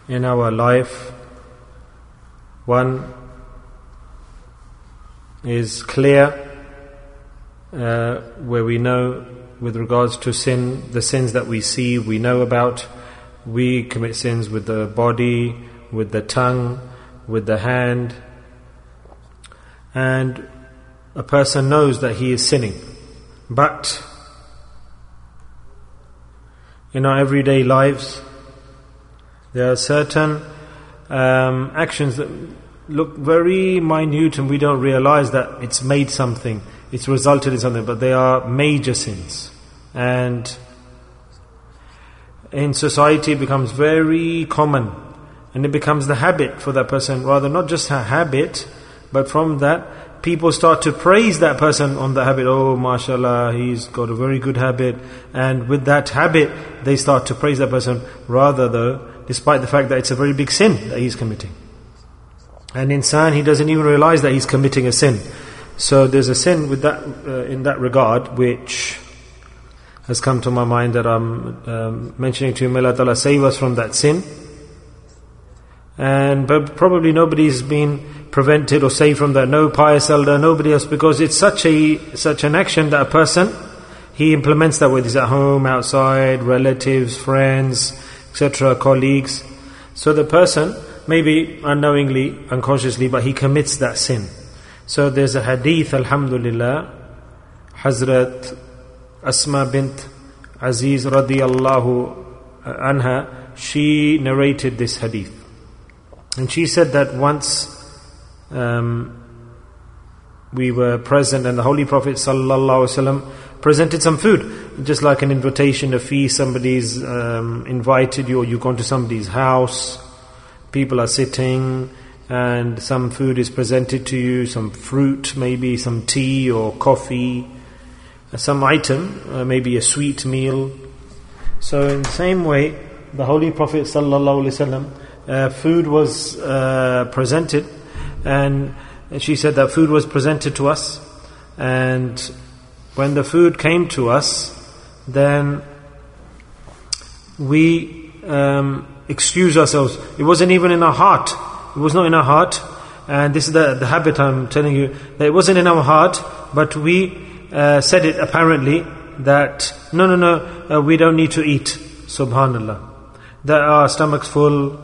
in our life. One is clear, where we know with regards to sin, the sins that we see, we know about. We commit sins with the body, with the tongue, with the hand, and a person knows that he is sinning. But in our everyday lives, there are certain actions that look very minute and we don't realize that it's made something, it's resulted in something, but they are major sins. And in society it becomes very common, and it becomes the habit for that person, rather not just a habit, but from that people start to praise that person on the habit. Oh, mashallah, he's got a very good habit. And with that habit they start to praise that person, rather though, despite the fact that it's a very big sin that he's committing. And insan, he doesn't even realize that he's committing a sin. So there's a sin with that, in that regard, which has come to my mind that I'm mentioning to you. May Allah Ta'ala save us from that sin. But probably nobody's been prevented or saved from that. No pious elder, nobody else, because it's such an action that a person, he implements that with his at home, outside, relatives, friends, etc., colleagues. So the person, maybe unknowingly, unconsciously, but he commits that sin. So there's a hadith, alhamdulillah, Hazrat Asma bint Aziz radiyallahu anha, she narrated this hadith. And she said that once we were present and the Holy Prophet sallallahu alaihi wasallam presented some food, just like an invitation, a feast. Somebody's invited you, or you've gone to somebody's house, people are sitting and some food is presented to you, some fruit, maybe some tea or coffee, some item, maybe a sweet meal. So in the same way, the Holy Prophet sallallahu alaihi wasallam, food was presented, and she said that food was presented to us, and when the food came to us, then we excused ourselves. It wasn't even in our heart. It was not in our heart, and this is the habit I'm telling you, that it wasn't in our heart, but we said it apparently that no, we don't need to eat, subhanallah, that our stomach's full,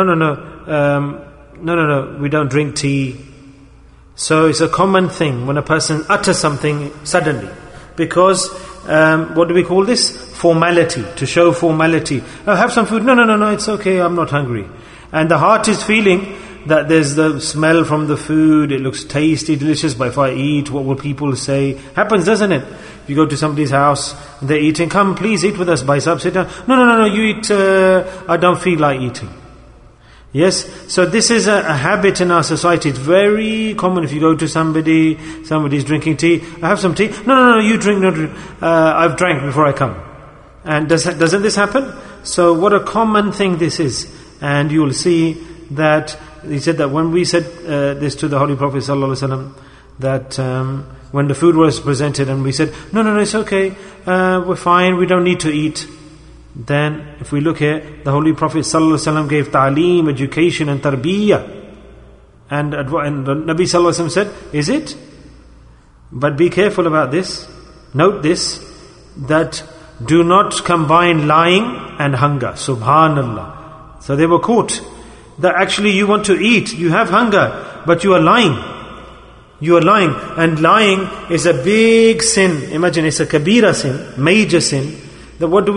no, we don't drink tea. So it's a common thing when a person utters something suddenly, because what do we call this? Formality, to show formality. Oh, have some food. No, it's okay, I'm not hungry. And the heart is feeling that there's the smell from the food, it looks tasty, delicious, but if I eat, what will people say? Happens, doesn't it? If you go to somebody's house, they're eating, come please eat with us, bhai sahab, sit down. No, you eat, I don't feel like eating. Yes, so this is a habit in our society. It's very common. If you go to somebody's drinking tea, I have some tea. No, you drink, I've drank before I come. And doesn't this happen? So what a common thing this is. And you will see that he said that when we said this to the Holy Prophet ﷺ, that when the food was presented and we said, no, it's okay, we're fine, we don't need to eat. Then, if we look here, the Holy Prophet ﷺ gave ta'aleem, education and tarbiyah. And the Nabi ﷺ said, is it? But be careful about this. Note this, that do not combine lying and hunger. Subhanallah. So they were caught. That actually you want to eat, you have hunger, but you are lying. You are lying. And lying is a big sin. Imagine, it's a kabira sin, major sin. Then what do?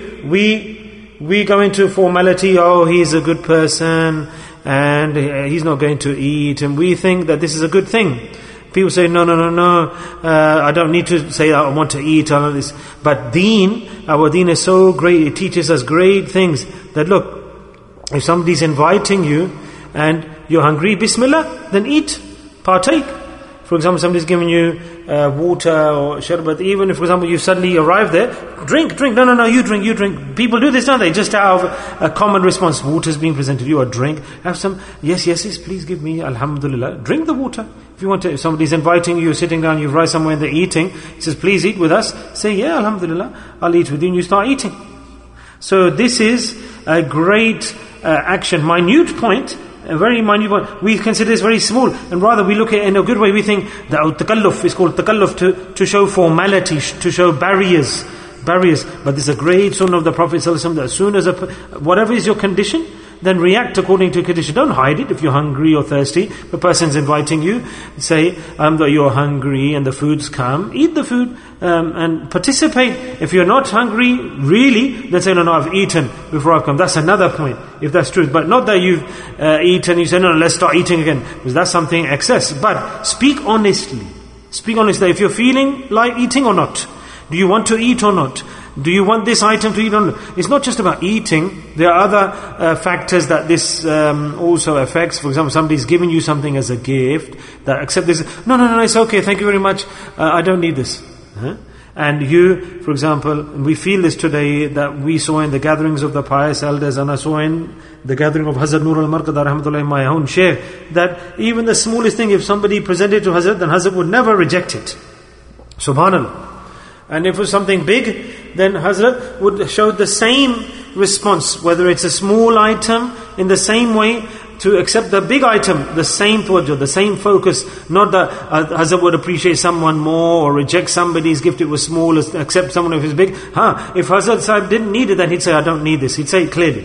We go into formality. Oh, he's a good person and he's not going to eat, and we think that this is a good thing. People say, no, I don't need to say I want to eat, all of this. But our deen is so great, it teaches us great things, that look, if somebody's inviting you and you're hungry, bismillah, then eat, partake. For example, somebody's giving you water or sharbat, even if, for example, you suddenly arrive there, drink. No, you drink. People do this, don't they? Just out of a common response. Water's being presented to you, or drink. Have some, yes, please give me, alhamdulillah. Drink the water. If you want to, if somebody's inviting you, sitting down, you've arrived somewhere and they're eating, he says, please eat with us. Say, yeah, alhamdulillah, I'll eat with you, and you start eating. So this is a great action, minute point, a very minute point, we consider this very small, and rather we look at it in a good way. We think that takalluf is called takalluf to show formality, to show barriers. But there's a great sunnah of the Prophet ﷺ that as soon as whatever is your condition, then react according to your condition. Don't hide it if you're hungry or thirsty. The person's inviting you, say that you're hungry and the food's come. Eat the food and participate. If you're not hungry, really, then say, no, I've eaten before I've come. That's another point, if that's true. But not that you've eaten, you say, no, let's start eating again. Because that's something excess. But speak honestly. Speak honestly. If you're feeling like eating or not. Do you want to eat or not? Do you want this item to eat or not? It's not just about eating. There are other factors that this also affects. For example, somebody's giving you something as a gift, that accept this. No, it's okay, thank you very much. I don't need this. And you, for example, we feel this today, that we saw in the gatherings of the pious elders, and I saw in the gathering of Hazrat Nur al-Marqada rahmatullah in my own share, that even the smallest thing, if somebody presented to Hazrat, then Hazrat would never reject it. Subhanallah. And if it was something big, then Hazrat would show the same response, whether it's a small item, in the same way, to accept the big item, the same tawajjuh, the same focus. Not that Hazrat would appreciate someone more or reject somebody's gift, it was small, accept someone if it's big. If Hazrat Sahib didn't need it, then he'd say, I don't need this. He'd say it clearly.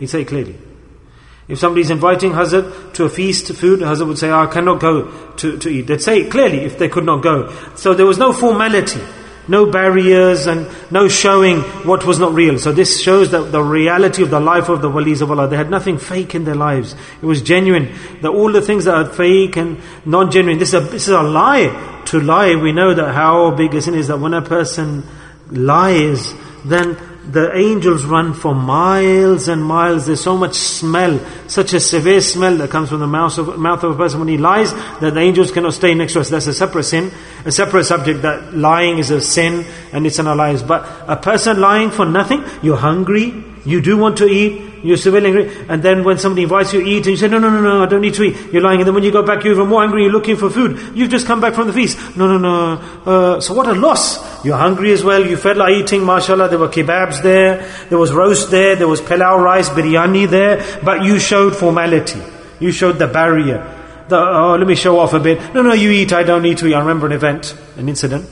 If somebody's inviting Hazrat to a feast, food, Hazrat would say, I cannot go to eat. They'd say it clearly if they could not go. So there was no formality. No barriers and no showing what was not real. So this shows that the reality of the life of the walis of Allah. They had nothing fake in their lives. It was genuine. That all the things that are fake and non-genuine, this is a lie. To lie, we know that how big a sin is, that when a person lies, then the angels run for miles and miles. There's so much smell, such a severe smell that comes from the mouth of a person when he lies, that the angels cannot stay next to us. That's a separate sin, a separate subject, that lying is a sin and it's an alliance. But a person lying for nothing, you're hungry, you do want to eat, you're severely hungry, and then when somebody invites you to eat and you say, no, I don't need to eat, you're lying, and then when you go back you're even more hungry, you're looking for food, you've just come back from the feast, no, so what a loss. You're hungry as well, you felt like eating, mashallah, there were kebabs there was roast there was pilau rice, biryani there, but you showed formality, you showed the barrier, let me show off a bit, no, you eat, I don't need to eat. I remember an incident,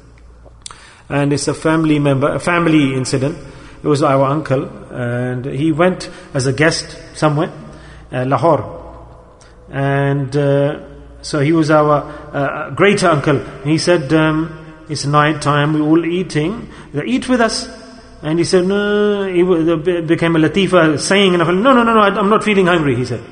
and it's a family incident. It was our uncle, and he went as a guest somewhere, Lahore. And so he was our great uncle. And he said, it's night time, we're all eating, eat with us. And he said, no, it became a latifa saying, no, I'm not feeling hungry, he said.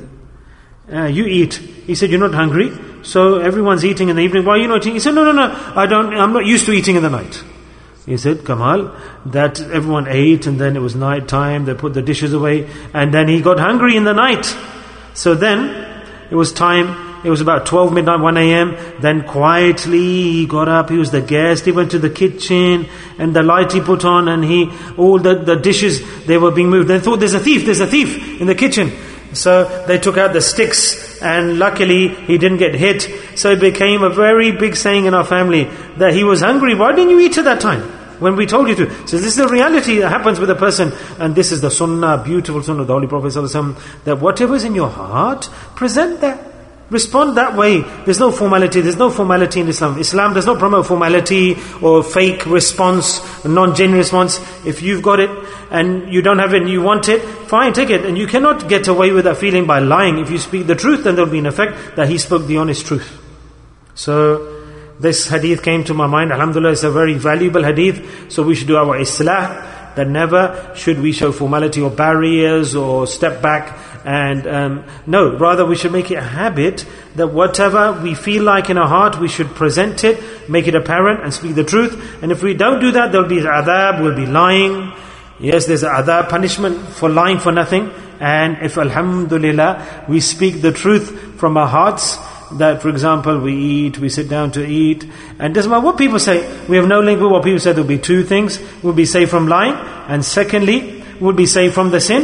You eat. He said, you're not hungry, so everyone's eating in the evening, why are you not eating? He said, no, I'm not used to eating in the night. He said, Kamal, that everyone ate and then it was night time, they put the dishes away, and then he got hungry in the night. So then, it was about 12 midnight, 1 a.m, then quietly he got up, he was the guest, he went to the kitchen, and the light he put on, and all the dishes, they were being moved. They thought, there's a thief in the kitchen. So they took out the sticks, and luckily he didn't get hit. So it became a very big saying in our family that he was hungry. Why didn't you eat at that time when we told you to? So this is the reality that happens with a person, and this is the sunnah, beautiful sunnah of the Holy Prophet ﷺ, that whatever's in your heart, present that. Respond that way. There's no formality in Islam. Islam does not promote formality or fake response, non-genuine response. If you've got it and you don't have it and you want it, fine, take it. And you cannot get away with that feeling by lying. If you speak the truth, then there'll be an effect that he spoke the honest truth. So this hadith came to my mind. Alhamdulillah, it's a very valuable hadith. So we should do our islah, that never should we show formality or barriers or step back. And no, rather we should make it a habit that whatever we feel like in our heart, we should present it, make it apparent and speak the truth. And if we don't do that, there'll be adab, we'll be lying. Yes, there's adab, punishment for lying for nothing. And if alhamdulillah, we speak the truth from our hearts, that for example we sit down to eat, and doesn't matter what people say, we have no link with what people say. There'll be two things: we'll be safe from lying, and secondly we'll be safe from the sin.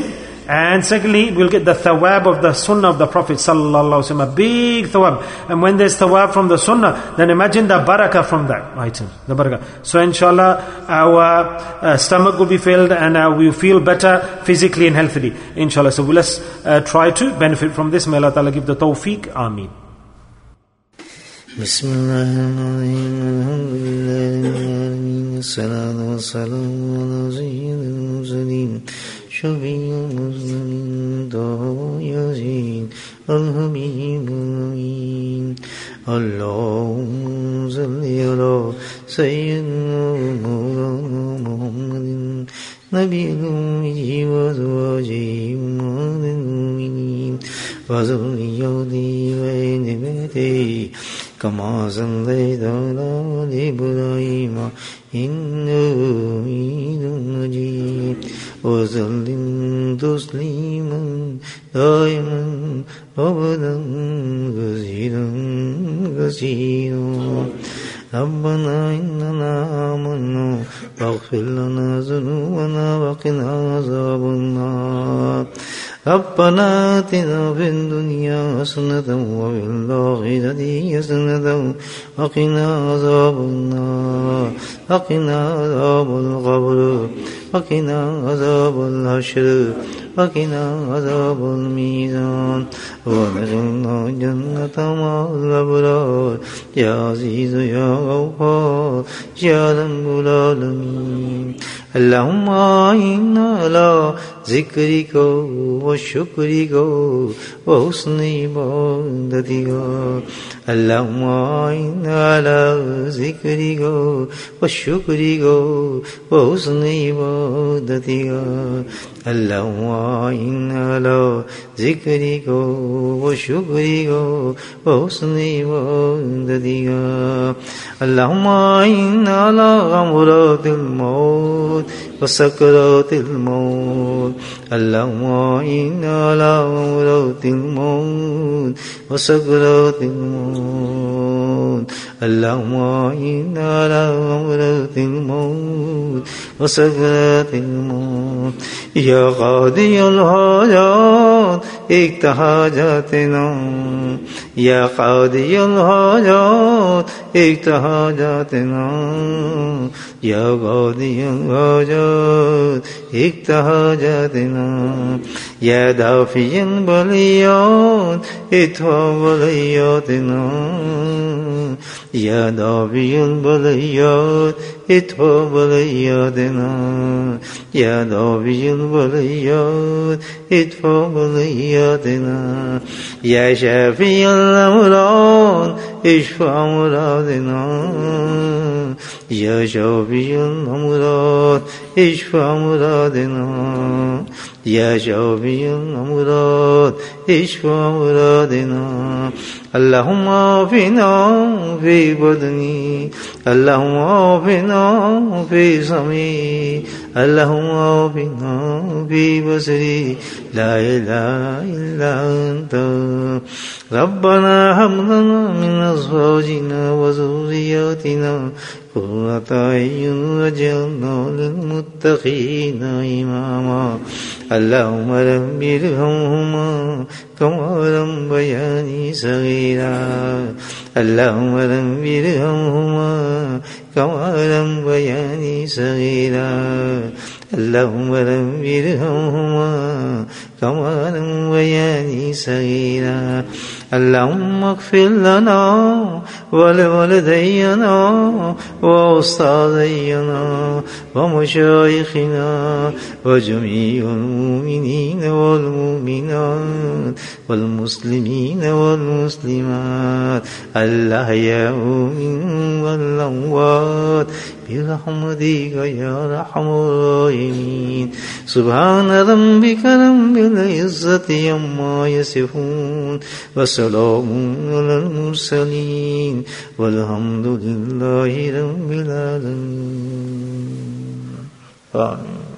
And secondly, we'll get the thawab of the sunnah of the Prophet sallallahu alaihi wasallam, a big thawab. And when there's thawab from the sunnah, then imagine the barakah from that item, the barakah. So inshallah, our stomach will be filled and we will feel better physically and healthily, inshallah. So let's try to benefit from this. May Allah Ta'ala give the tawfiq. Ameen. Bismillahirrahmanirrahim. Alhamdulillah. Salatu wassalamu ala sayyidil mursalin. Shafi'il muslimin. Taha Yasin. Al-Habib al-Amin. Allahumma salli ala sayyidina Mawlana Muhammadin. Nabiyil ummi wa azwajihi ummahil mu'minin. وذريته وآل بيته كما صليت على آل إبراهيم إنك حميد مجيد وسلم تسليما دائما أبدا كثيرا كثيرا ربنا إننا آمنا فاغفر لنا ذنوبنا وقنا عذاب النار ربنا آتنا في الدنيا حسنة وفي الآخرة حسنة وقنا عذاب النار وقنا عذاب القبر وقنا عذاب الحشر وقنا عذاب الميزان وادخلنا الجنة مع الأبرار يا عزيز يا غفار يا رب العالمين اللهم إنا على ذكرك وشكرك وحسن عبادتك اللهم إنا على ذكرك وشكرك وحسن عبادتك اللهم إنا على ذكرك وشكرك وحسن عبادتك اللهم إنا على غمرات الموت وسكرات الموت اللهم إنا على غمرات الموت وسكرات الموت اللهم إنا على غمرات الموت وسكرات الموت يا قاضي الحاجات اقض حاجاتنا يا قاضي الحاجات اقض حاجاتنا يا قاضي الحاجات اقض حاجاتنا يا دافع البليات ادفع بلياتنا يا دافع البليات ادفع بلياتنا يا دافع البليات ادفع بلياتنا يا شافي الأمراض اشفع مرادنا يا شافي الأمراض اشفع مرادنا يا شافي الأمراض اشفع مرادنا اللهم عافنا في بدني اللهم عافنا في سمعي اللهم عافنا في بصري لا إله إلا أنت ربنا هب لنا من أزواجنا وذرياتنا قرة أعين واجعلنا للمتقين إماما اللهم رب ارحمهما كما ربياني صغيرا اللهم رب ارحمهما كما ربياني صغيرا اللهم رب ارحمهما كما ربياني صغيرا اللهم اغفر لنا ولوالدينا وأستاذينا ومشايخنا وجميع المؤمنين والمؤمنات والمسلمين والمسلمات الأحياء منهم والأموات برحمتك يا أرحم الراحمين سبحان ربك رب العزة عما يصفون وسلام على المرسلين والحمد لله رب العالمين آمين.